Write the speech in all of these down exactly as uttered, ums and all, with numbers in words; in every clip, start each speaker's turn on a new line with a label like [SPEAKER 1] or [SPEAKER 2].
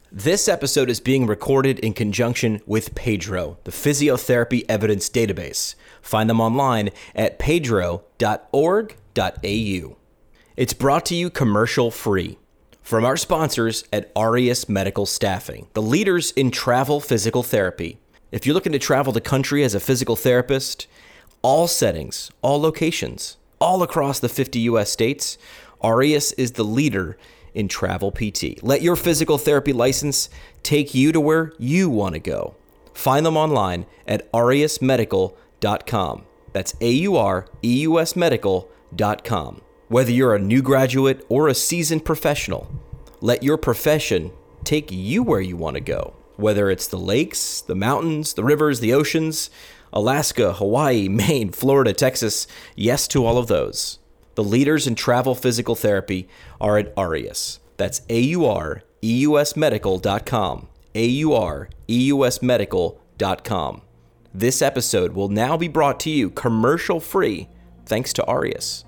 [SPEAKER 1] This episode is being recorded in conjunction with Pedro, the Physiotherapy Evidence Database. Find them online at pedro dot org dot a u. It's brought to you commercial free from our sponsors at Aureus Medical Staffing, the leaders in travel physical therapy. If you're looking to travel the country as a physical therapist, all settings, all locations, all across the fifty U S states, Aureus is the leader in travel P T. Let your physical therapy license take you to where you want to go. Find them online at aureus medical dot com. That's A U R E U S medical dot com. Whether you're a new graduate or a seasoned professional, let your profession take you where you want to go. Whether it's the lakes, the mountains, the rivers, the oceans, Alaska, Hawaii, Maine, Florida, Texas, yes to all of those. The leaders in travel physical therapy are at Aureus. That's A U R E U S medical dot com. A U R E U S medical dot com. This episode will now be brought to you commercial free thanks to Aureus.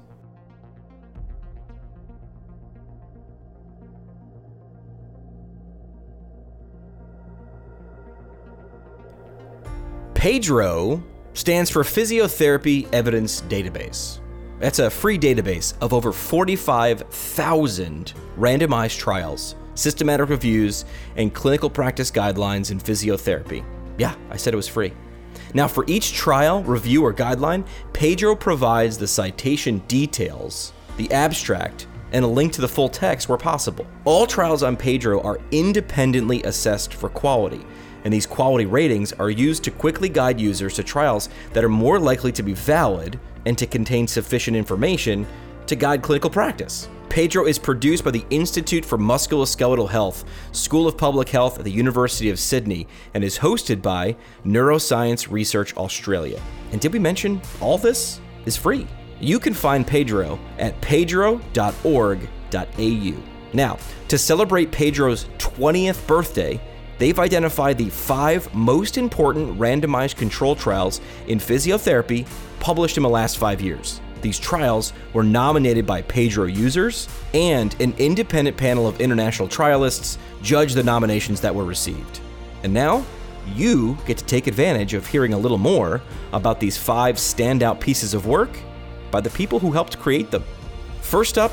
[SPEAKER 1] Pedro stands for Physiotherapy Evidence Database. That's a free database of over forty-five thousand randomized trials, systematic reviews, and clinical practice guidelines in physiotherapy. Yeah, I said it was free. Now, for each trial, review, or guideline, Pedro provides the citation details, the abstract, and a link to the full text where possible. All trials on Pedro are independently assessed for quality, and these quality ratings are used to quickly guide users to trials that are more likely to be valid and to contain sufficient information to guide clinical practice. Pedro is produced by the Institute for Musculoskeletal Health, School of Public Health at the University of Sydney, and is hosted by Neuroscience Research Australia. And did we mention all this is free? You can find Pedro at pedro dot org dot a u. Now, to celebrate Pedro's twentieth birthday, they've identified the five most important randomized control trials in physiotherapy published in the last five years. These trials were nominated by Pedro users, and an independent panel of international trialists judged the nominations that were received. And now, you get to take advantage of hearing a little more about these five standout pieces of work by the people who helped create them. First up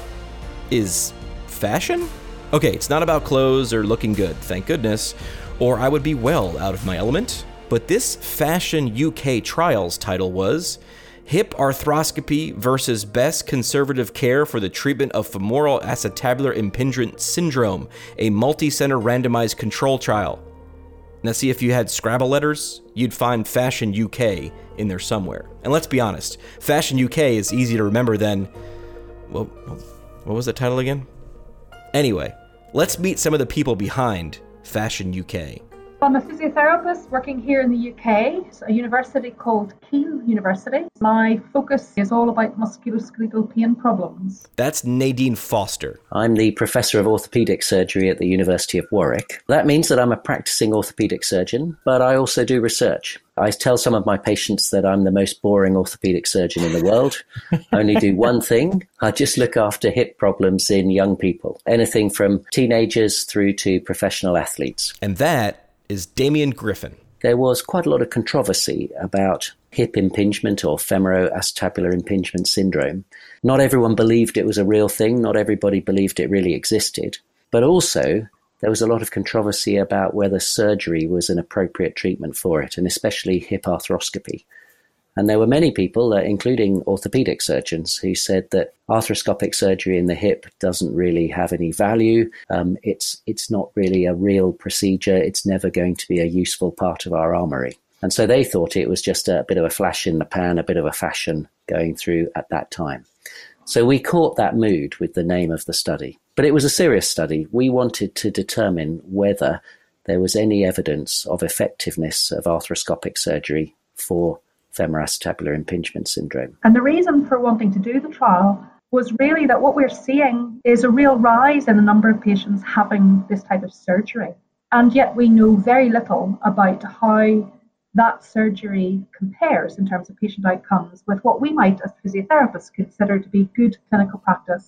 [SPEAKER 1] is fashion? Okay, it's not about clothes or looking good, thank goodness, or I would be well out of my element. But this Fashion U K trials title was Hip Arthroscopy versus Best Conservative Care for the Treatment of Femoral Acetabular Impingement Syndrome, a multi-center randomized control trial. Now see, if you had Scrabble letters, you'd find Fashion U K in there somewhere. And let's be honest, Fashion U K is easier to remember than, well, what was the title again? Anyway, let's meet some of the people behind Fashion U K.
[SPEAKER 2] I'm a physiotherapist working here in the U K, it's a university called Keele University. My focus is all about musculoskeletal pain problems.
[SPEAKER 1] That's Nadine Foster.
[SPEAKER 3] I'm the Professor of Orthopaedic Surgery at the University of Warwick. That means that I'm a practicing orthopaedic surgeon, but I also do research. I tell some of my patients that I'm the most boring orthopaedic surgeon in the world. I only do one thing. I just look after hip problems in young people, anything from teenagers through to professional athletes.
[SPEAKER 1] And that is Damien Griffin.
[SPEAKER 3] There was quite a lot of controversy about hip impingement or femoroacetabular impingement syndrome. Not everyone believed it was a real thing. Not everybody believed it really existed. But also, there was a lot of controversy about whether surgery was an appropriate treatment for it, and especially hip arthroscopy. And there were many people, uh, including orthopedic surgeons, who said that arthroscopic surgery in the hip doesn't really have any value. Um, it's it's not really a real procedure. It's never going to be a useful part of our armory. And so they thought it was just a bit of a flash in the pan, a bit of a fashion going through at that time. So we caught that mood with the name of the study. But it was a serious study. We wanted to determine whether there was any evidence of effectiveness of arthroscopic surgery for femoroacetabular impingement syndrome.
[SPEAKER 2] And the reason for wanting to do the trial was really that what we're seeing is a real rise in the number of patients having this type of surgery. And yet we know very little about how that surgery compares in terms of patient outcomes with what we might as physiotherapists consider to be good clinical practice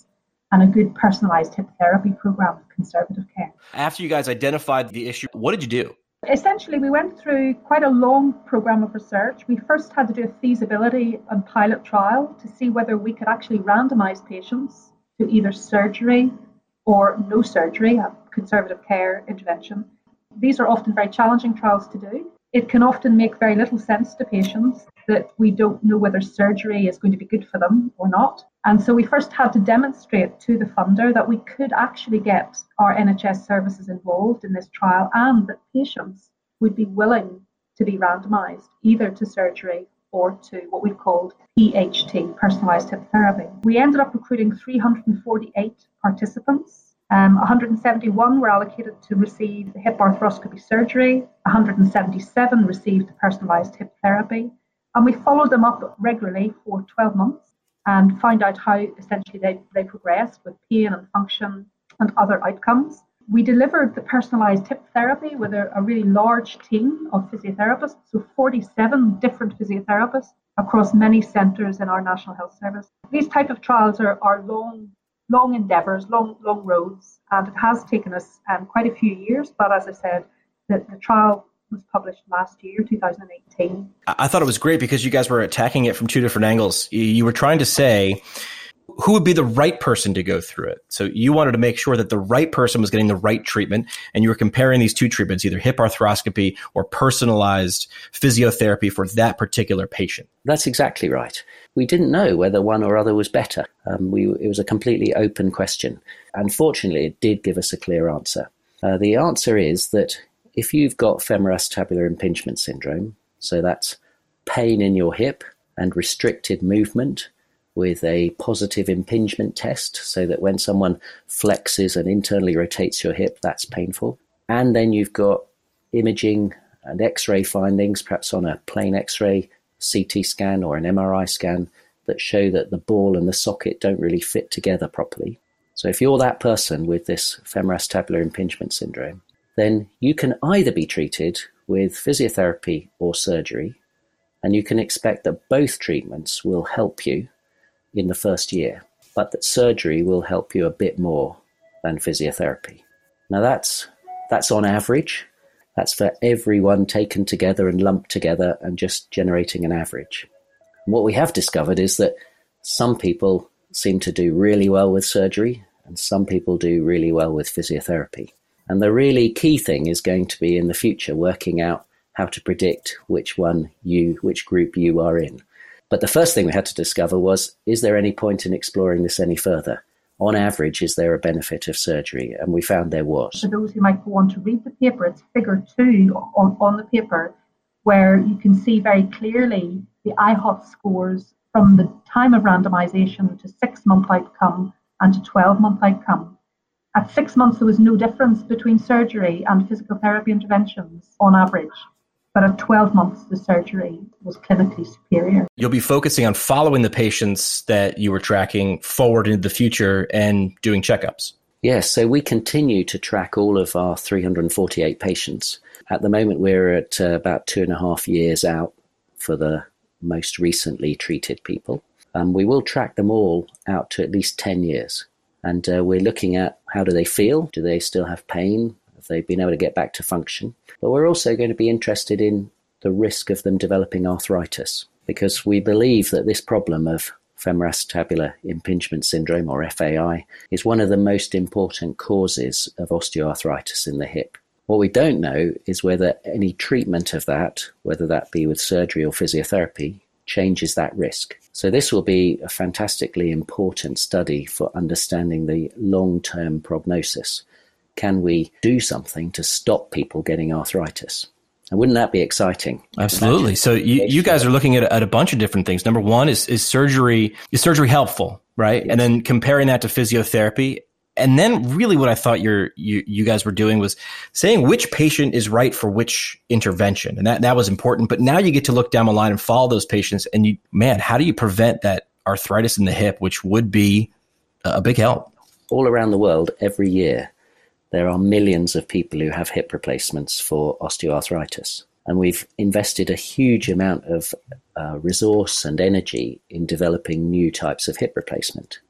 [SPEAKER 2] and a good personalised hip therapy programme of conservative care.
[SPEAKER 1] After you guys identified the issue, what did you do?
[SPEAKER 2] Essentially, we went through quite a long programme of research. We first had to do a feasibility and pilot trial to see whether we could actually randomise patients to either surgery or no surgery, a conservative care intervention. These are often very challenging trials to do. It can often make very little sense to patients that we don't know whether surgery is going to be good for them or not. And so we first had to demonstrate to the funder that we could actually get our N H S services involved in this trial and that patients would be willing to be randomised either to surgery or to what we've called P H T, personalised hip therapy. We ended up recruiting three hundred forty-eight participants. Um, one hundred seventy-one were allocated to receive hip arthroscopy surgery, one hundred seventy-seven received personalised hip therapy, and we followed them up regularly for twelve months and found out how essentially they, they progressed with pain and function and other outcomes. We delivered the personalised hip therapy with a, a really large team of physiotherapists, so forty-seven different physiotherapists across many centres in our National Health Service. These type of trials are, are long long endeavours, long long roads, and it has taken us um, quite a few years. But as I said, the, the trial was published last year, two thousand eighteen.
[SPEAKER 1] I thought it was great because you guys were attacking it from two different angles. You were trying to say who would be the right person to go through it. So you wanted to make sure that the right person was getting the right treatment, and you were comparing these two treatments, either hip arthroscopy or personalized physiotherapy for that particular patient.
[SPEAKER 3] That's exactly right. We didn't know whether one or other was better. Um, we, it was a completely open question. Unfortunately, it did give us a clear answer. Uh, the answer is that if you've got femoroacetabular impingement syndrome, so that's pain in your hip and restricted movement with a positive impingement test, so that when someone flexes and internally rotates your hip, that's painful. And then you've got imaging and X-ray findings, perhaps on a plain X-ray, C T scan or an M R I scan, that show that the ball and the socket don't really fit together properly. So if you're that person with this femoroacetabular impingement syndrome, then you can either be treated with physiotherapy or surgery, and you can expect that both treatments will help you in the first year, but that surgery will help you a bit more than physiotherapy. Now that's that's on average. That's for everyone taken together and lumped together and just generating an average. And what we have discovered is that some people seem to do really well with surgery and some people do really well with physiotherapy. And the really key thing is going to be in the future working out how to predict which one you, which group you are in. But the first thing we had to discover was, is there any point in exploring this any further? On average, is there a benefit of surgery? And we found there was.
[SPEAKER 2] For those who might go on to read the paper, it's figure two on, on the paper, where you can see very clearly the I H O T scores from the time of randomisation to six-month outcome and to twelve-month outcome. At six months, there was no difference between surgery and physical therapy interventions on average. But at twelve months, the surgery was clinically superior.
[SPEAKER 1] You'll be focusing on following the patients that you were tracking forward into the future and doing checkups.
[SPEAKER 3] Yes, so we continue to track all of our three hundred forty-eight patients. At the moment, we're at uh, about two and a half years out for the most recently treated people. Um, we will track them all out to at least ten years. And uh, we're looking at how do they feel? Do they still have pain? Have they been able to get back to function? But we're also going to be interested in the risk of them developing arthritis, because we believe that this problem of femoroacetabular impingement syndrome, or F A I, is one of the most important causes of osteoarthritis in the hip. What we don't know is whether any treatment of that, whether that be with surgery or physiotherapy, changes that risk. So this will be a fantastically important study for understanding the long-term prognosis. Can we do something to stop people getting arthritis? And wouldn't that be exciting?
[SPEAKER 1] Absolutely. Imagine. So you, you guys are looking at, at a bunch of different things. Number one is, is surgery, is surgery helpful, right? Yes. And then comparing that to physiotherapy. And then really what I thought you're, you you guys were doing was saying which patient is right for which intervention. And that, that was important. But now you get to look down the line and follow those patients. And you, man, how do you prevent that arthritis in the hip, which would be a big help?
[SPEAKER 3] All around the world, every year, there are millions of people who have hip replacements for osteoarthritis. And we've invested a huge amount of uh, resource and energy in developing new types of hip replacement.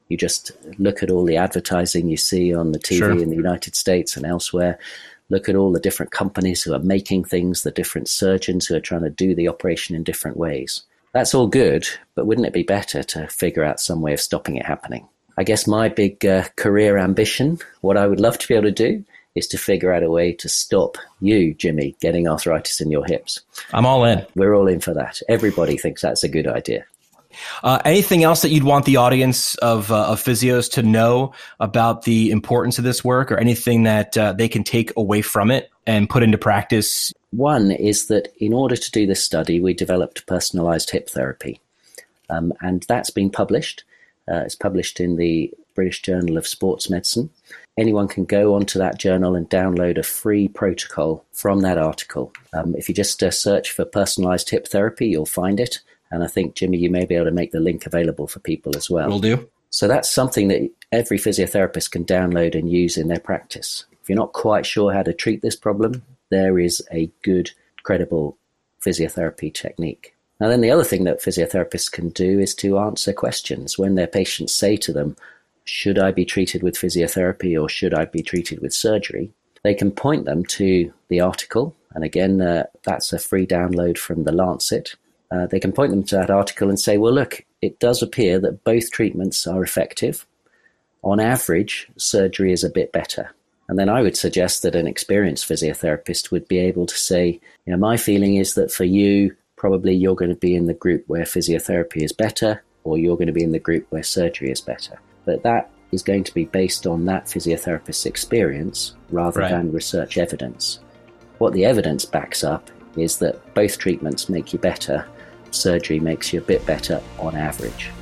[SPEAKER 3] You just look at all the advertising you see on the T V sure. in the United States and elsewhere. Look at all the different companies who are making things, the different surgeons who are trying to do the operation in different ways. That's all good, but wouldn't it be better to figure out some way of stopping it happening? I guess my big uh, career ambition, what I would love to be able to do, is to figure out a way to stop you, Jimmy, getting arthritis in your hips.
[SPEAKER 1] I'm all in.
[SPEAKER 3] We're all in for that. Everybody thinks that's a good idea.
[SPEAKER 1] Uh, anything else that you'd want the audience of, uh, of physios to know about the importance of this work, or anything that uh, they can take away from it and put into practice?
[SPEAKER 3] One is that in order to do this study, we developed personalized hip therapy. Um, and that's been published. Uh, it's published in the British Journal of Sports Medicine. Anyone can go onto that journal and download a free protocol from that article. Um, if you just uh, search for personalized hip therapy, you'll find it. And I think, Jimmy, you may be able to make the link available for people as well.
[SPEAKER 1] Will do.
[SPEAKER 3] So that's something that every physiotherapist can download and use in their practice. If you're not quite sure how to treat this problem, there is a good, credible physiotherapy technique. Now, then the other thing that physiotherapists can do is to answer questions. When their patients say to them, should I be treated with physiotherapy or should I be treated with surgery? They can point them to the article. And again, uh, that's a free download from The Lancet. Uh, they can point them to that article and say, well, look, it does appear that both treatments are effective. On average, surgery is a bit better. And then I would suggest that an experienced physiotherapist would be able to say, you know, my feeling is that for you, probably you're going to be in the group where physiotherapy is better, or you're going to be in the group where surgery is better. But that is going to be based on that physiotherapist's experience rather right. than research evidence. What the evidence backs up is that both treatments make you better. Surgery makes you a bit better on average.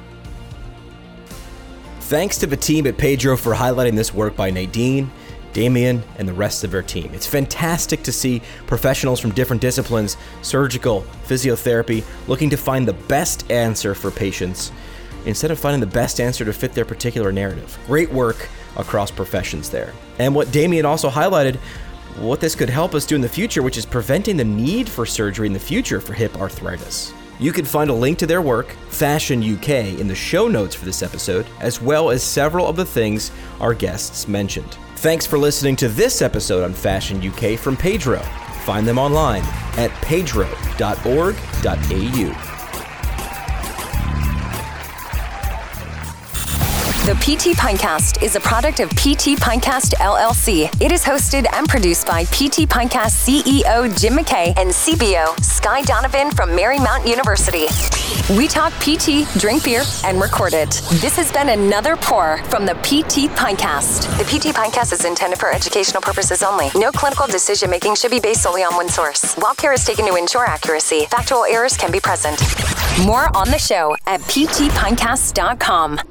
[SPEAKER 1] Thanks to the team at Pedro for highlighting this work by Nadine, Damien, and the rest of their team. It's fantastic to see professionals from different disciplines, surgical, physiotherapy, looking to find the best answer for patients instead of finding the best answer to fit their particular narrative. Great work across professions there. And what Damien also highlighted, what this could help us do in the future, which is preventing the need for surgery in the future for hip arthritis. You can find a link to their work, Fashion U K, in the show notes for this episode, as well as several of the things our guests mentioned. Thanks for listening to this episode on Fashion U K from Pedro. Find them online at pedro dot org dot a u.
[SPEAKER 4] The P T Pintcast is a product of P T Pintcast L L C. It is hosted and produced by P T Pintcast C E O Jim McKay and C B O Sky Donovan from Marymount University. We talk P T, drink beer, and record it. This has been another pour from the P T Pintcast. The P T Pintcast is intended for educational purposes only. No clinical decision making should be based solely on one source. While care is taken to ensure accuracy, factual errors can be present. More on the show at p t pintcast dot com.